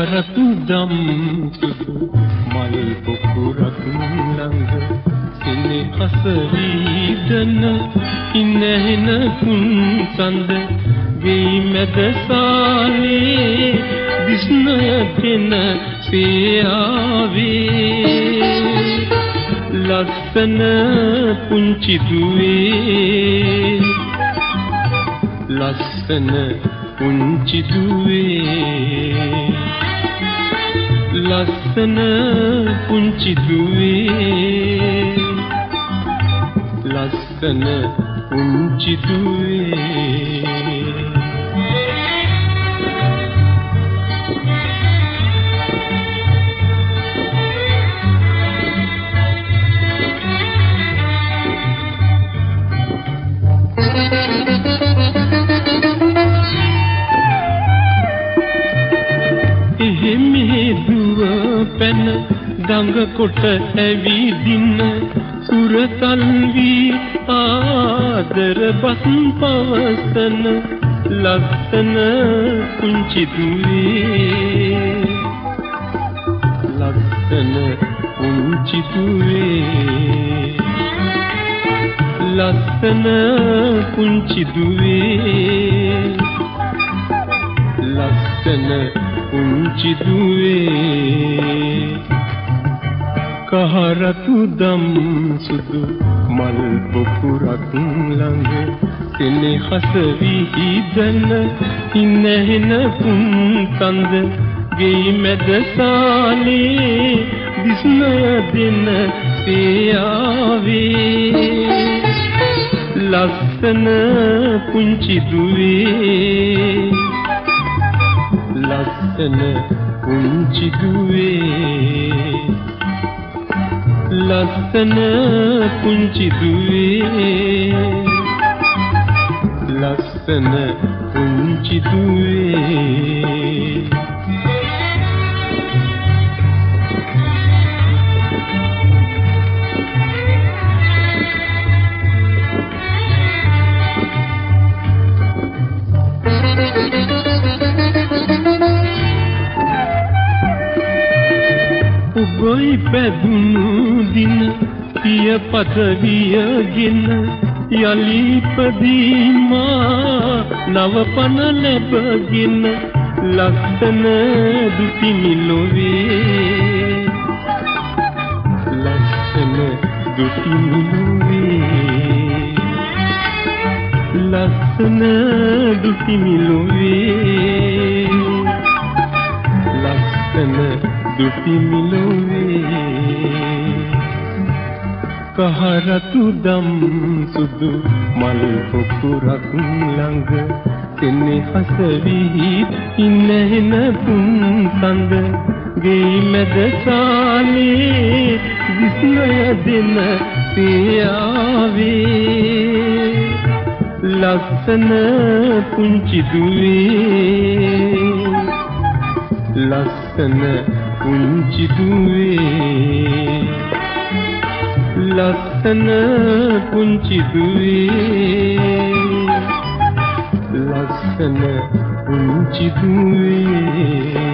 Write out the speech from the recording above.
කහරතු දම් සුදු මල් පොකුරක් ළඟ සෙනෙහස වීදන ඉන්නහෙන කුන් සඳ ගෙයි මැද සාලේ විස්නය දෙන සියාවේ ලස්සන පුංචි දුවේ ලස්සන පුංචි දුවේ ලස්සන පුංචි දුවේ ලස්සන පුංචි දුවේ පැන දඟ කොට ඇවිදින්න සුරතල් වී ආදර බස් පවසන ලස්සන පුංචි දුවේ ලස්සන පුංචි දුවේ ලස්සන පුංචි දුවේ ලස්සන පුංචි දුවේ කහරතු දම් සුදු මල් පොකුරක් ළඟ සෙනෙහස විහිදෙන ඉන්නහෙන පුන් කඳ ගෙයි මැද සාලේ විස්නය දෙන සියාවේ ලස්සන පුංචි දුවේ ලස්සන පුංචි දුවේ ලස්සන පුංචි දුවේ ලස්සන පුංචි දුවේ ගොයි පැදුණු දින පිය පදවියගෙන යලි පදීමා නව පන ලැබගෙන ලස්සන දුතිමි ලොවේ ලස්සන දුතිමි ලොවේ ලස්සන දුතිමි ලොවේ ලස්සන දුතිමි ලොවේ කහරතු දම් සුදු මල් පොකුරක් ළඟ සෙනෙහස විහිද ඉන්නහෙන පුන් සඳ ගෙයි මැද සාලේ විස්නය දෙන සියාවේ ලස්සන පුංචි දුවේ ලස්සන පුංචි දුවේ ලස්සන පුංචි දුවේ ලස්සන පුංචි දුවේ